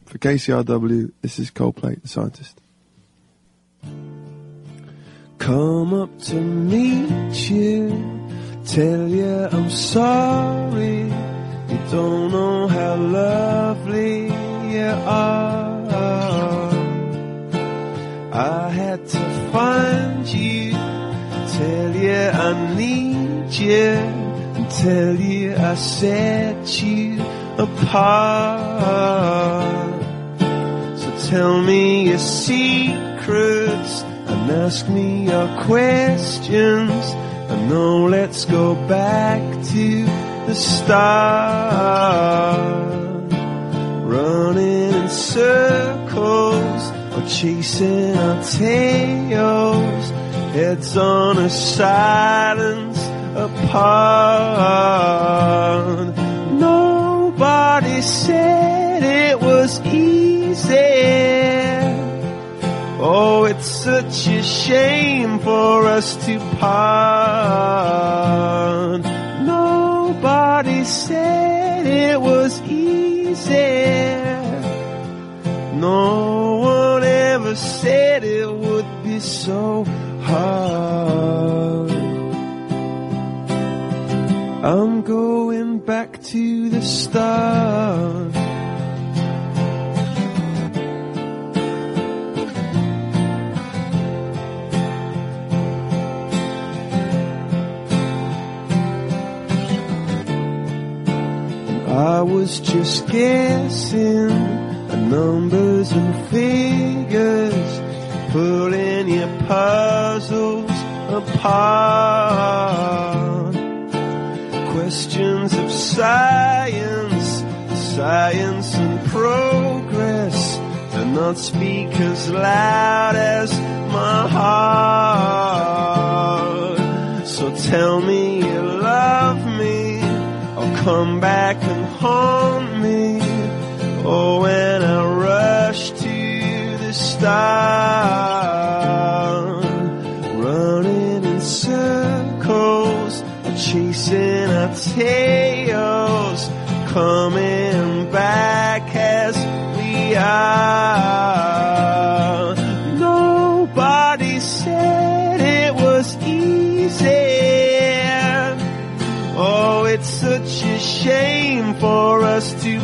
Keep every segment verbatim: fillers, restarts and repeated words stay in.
For K C R W, this is Coldplay, The Scientist. Come up to meet you, tell you I'm sorry. You don't know how lovely you are. I had to find you, tell you I need you, and tell you I set you apart. So tell me your secrets and ask me your questions. And now let's go back to the start. Running in circles or chasing our tails, heads on a silence apart. Nobody said it was easy. Oh, it's such a shame for us to part. Nobody said it was easy. No one ever said it would be so hard. I'm going back to the start. I was just guessing at numbers and figures, pulling your puzzles apart. Questions of science, science and progress, do not speak as loud as my heart. So tell me you love me, or come back and haunt me. Oh, when I rush to the start, running in circles, chasing our tails, coming back as we are. Nobody said it was easy. Oh, it's such a shame for us to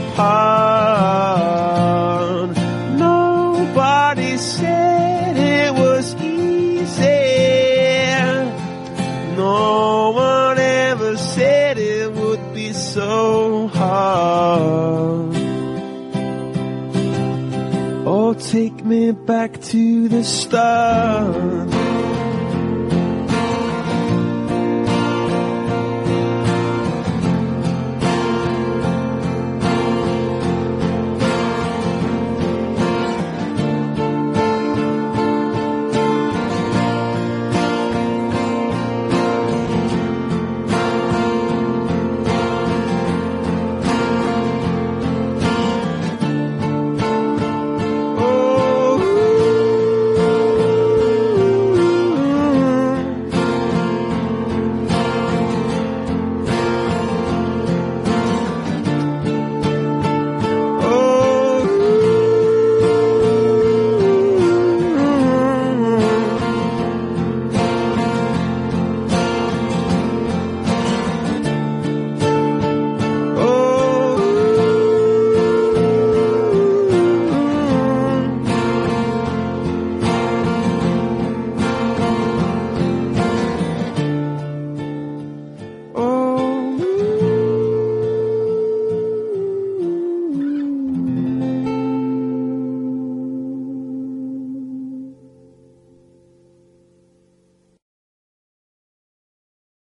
part. Nobody said it was easy. No one ever said it would be so hard. Oh, take me back to the start.